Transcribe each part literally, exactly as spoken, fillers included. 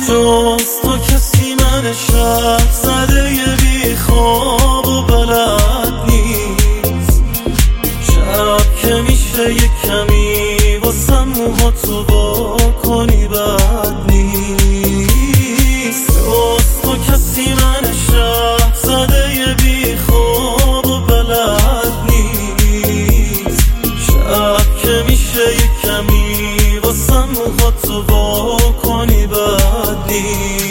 جز تو کسی من شب زده یه بی خواب و بلد نیست. شب که میشه یه کمی واسم موها تو با کنی بد نیست. جز تو کسی من شب زده یه بی خواب و بلد نیست. شب که میشه یه کمی واسم موها تو با کنی بد نیست.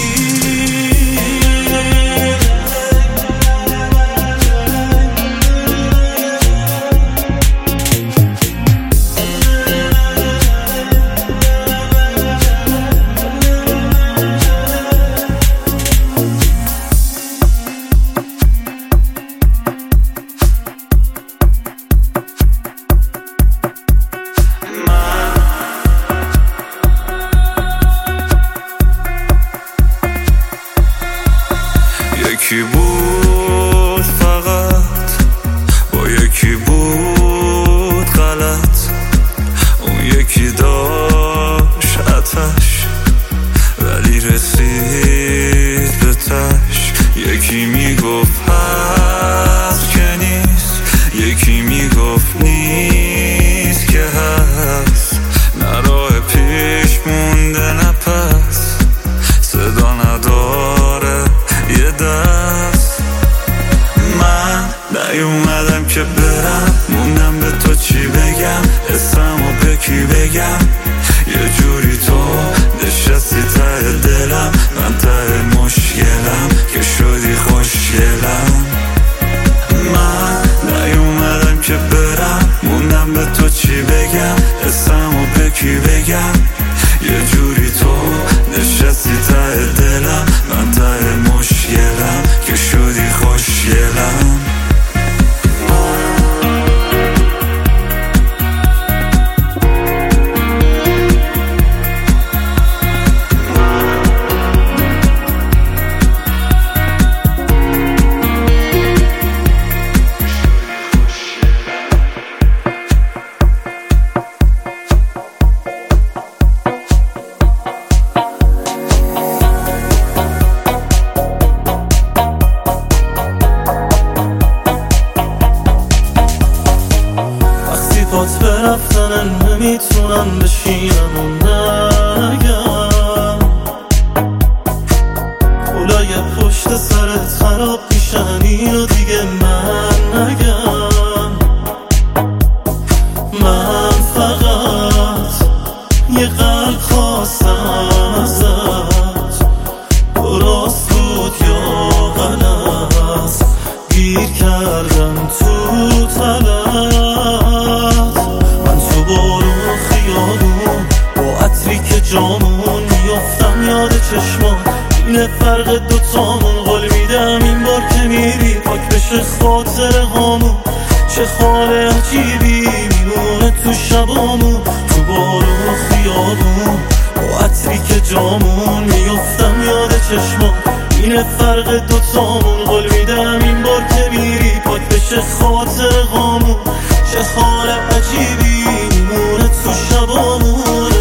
یکی بود فقط با یکی بود غلط، اون یکی داشت آتش ولی رسید به تش. یکی میگفت هست که نیست، یکی میگفت نیست که هست. نه راه پیش مونده نه پس، صدا نداره یه دست. من نیومدم که برم، موندم به تو چی بگم، اسمو به کی بگم. یه جوری تو نشستی ته دلم، من ته مشکلم که شدی خوشگلم. من نیومدم که برم، موندم به تو چی بگم، اسمو به کی بگم. یه جوری تو نشستی ته دلم، من ته مشکلم که شدی خوشگلم. بات برفتن نمیتونم بشینم و نگم، کلای پشت سرت خراب میشن اینو دیگه من نگم. من فقط یه قلب خواستم ازت، درست بود یا غلط، گیر کردم تو طلب. با عطری که جامون میافتم یاد چشمان، اینه فرق دوتامون. قول میدم این بار که میری پاک بشه خاطر هامون. چه حال عجیبی میمونه تو شبامون، تو بارون و خیابون. با عطری که جامون میافتم یاد چشمان، اینه فرق دوتامون. قول میدم این بار که میری پاک بشه خاطر هامون. چه حال عجیبی میمونه تو شبامونه.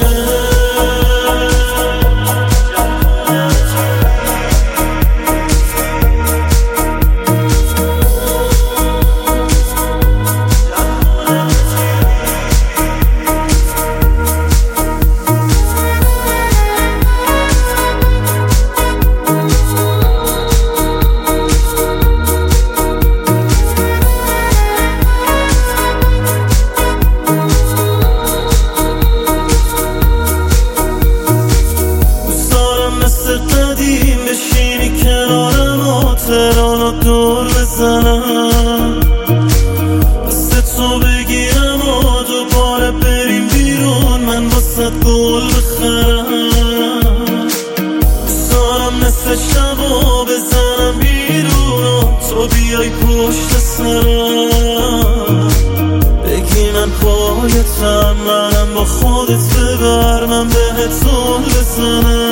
بشینی کنارم و ترانو دور بزنم، دست تو بگیرم و دوباره بریم بیرون، من واسه گل بخرم. بزارم نصف شبا بزنم بیرون و تو بیای پشت سرم، بگی من پایتم، منم با خودت ببر، من بهت زل بزنم.